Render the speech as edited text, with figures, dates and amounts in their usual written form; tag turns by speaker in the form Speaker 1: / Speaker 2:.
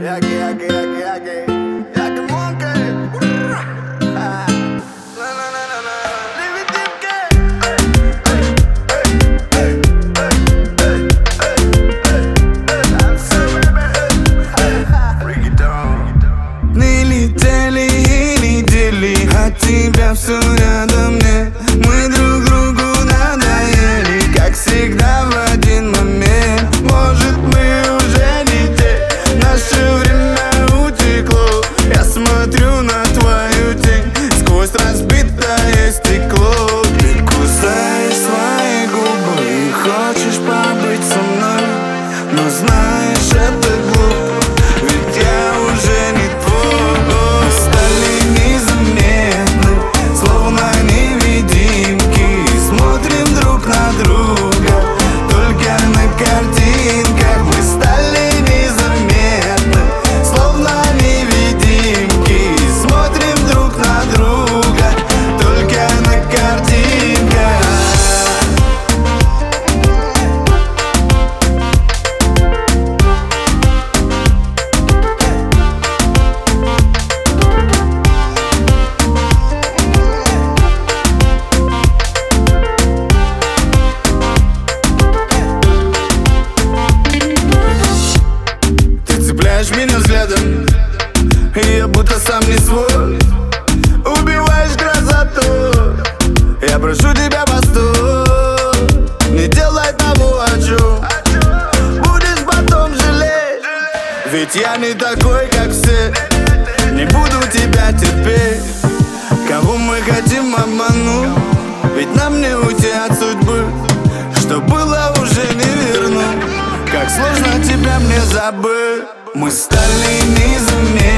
Speaker 1: Летели и недели, от тебя все рядом нет. Мы друг другу надоели, как всегда в один момент. Может, мы уже не те, наше время утекло. Я смотрю на твою тень сквозь разбитое стекло. Ты кусаешь свои губы и хочешь побыть со мной, но знаешь, это глупо, ведь я уже не твой. Меня взглядом, и я будто сам не свой. Убиваешь красоту, я прошу тебя, постой. Не делай того, о чем будешь потом жалеть. Ведь я не такой, как все, не буду тебя терпеть. Кого мы хотим обмануть, ведь нам не уйти от судьбы. Что было, уже не вернуть, как сложно тебя мне забыть. Мы стали незаметны.